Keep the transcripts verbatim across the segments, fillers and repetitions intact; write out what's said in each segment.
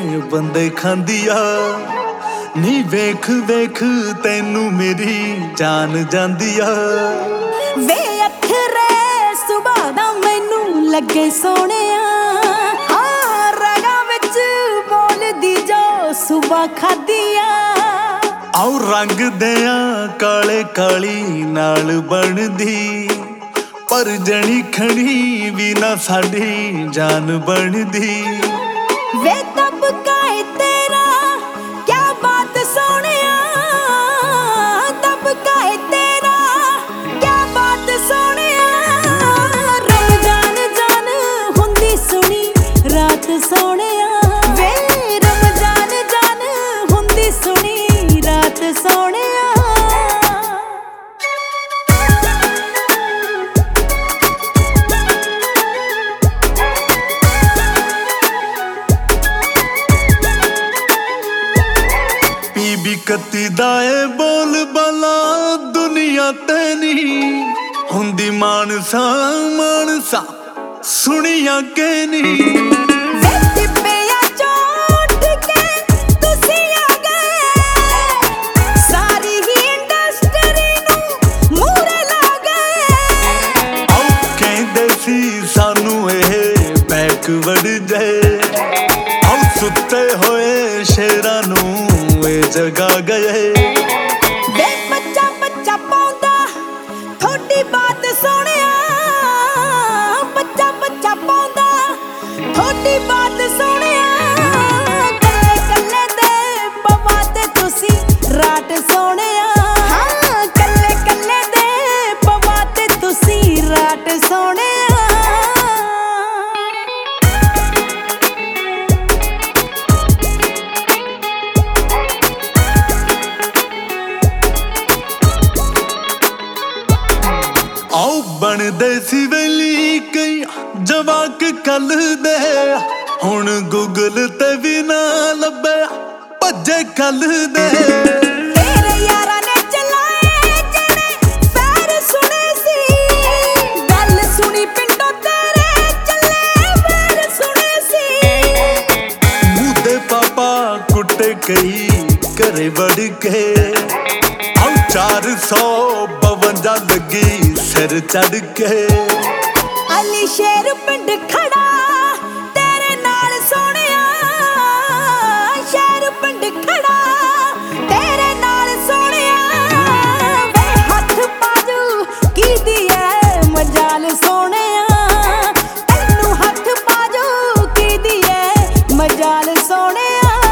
बंदे खांदी आ नी वेख वेख तैनू मेरी जान जांदी आ वे अखरे सुबह दा मैनू लगे सोहणिया हाँ रगा विच बोलदी जो सुबह खादिया आओ रंग दिया काले काली नाल बनदी पर जनी खड़ी भी ना साडी जान बनदी वे तब काए तेरा क्या बात सोहणिया तब काए तेरा क्या बात सोहणिया रमजान जान हुंदी सुनी रात सोहणिया वे रमजान जान हुंदी सुनी रात सोहणिया बीबी कत्ती दाए बोल बाला दुनिया ते नहीं हुंदी मानसा मानसा सुनिया के नहीं बैकवर्ड जाए आओ सुते होए शेरा नू जगा गए वे बच्चा बच्चा पाउंदा थोड़ी बात सोहणिया बच्चा बच्चा पाउंदा थोड़ी बात सोहणिया कल्ले कल्ले दे पवा ते तुसी रात सोहणिया हाँ कल्ले कल्ले दे पवा ते तुसी रात सोहणिया आओ बनदे सी वेली कई जवाक कल दे हुण गूगल ते भी ना लभे भज्जे कल दे तेरे यारा ने चलाए जेड़े पैर सुने सी गल सुनी पिंडों तेरे चले पैर सुने सी मुदे पापा कुटे कई घरे वड़ के आओ चार सौ बवंजा लगी सिर चढ़ के अली शेर पिंड खड़ा तेरे नाल सोहणिया शेर पिंड खड़ा तेरे नाल सोहणिया वे हथ बाजू की दी है मजाल सोहणिया तैनू हथ बाजू की दी है मजाल सोहणिया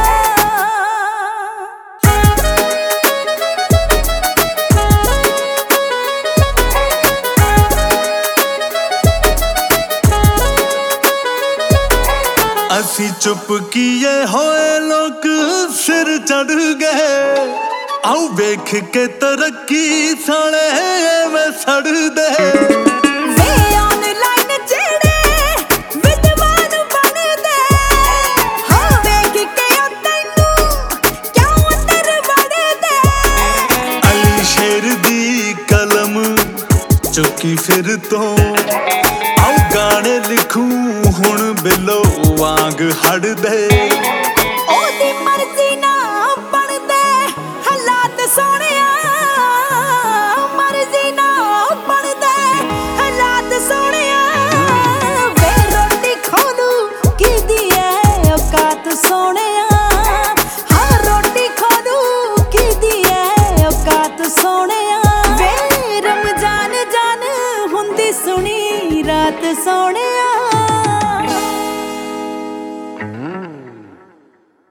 असी चुप किए होए लोग सिर चढ़ गए आओ वेख के तरक्की साले में सड़ दे वे ऑनलाइन जेड़े विद्वान बन दे हाँ वेख के तैनू क्यों अंदर वड़ दे अली शेर दी कलम चुकी फिर तो आओ गाने लिखूं हुण बिलो वांग हड़ दे ओदी मर्जी ना बन दे हालात सोहणिया मर्जी ना बन दे हालात सोहणिया वे रोटी खोलू की दी है औकात सोहणिया हाँ रोटी खोलू की दी है औकात सोहणिया वे रमजान जान हुंदी सुनी रात सोहणिया।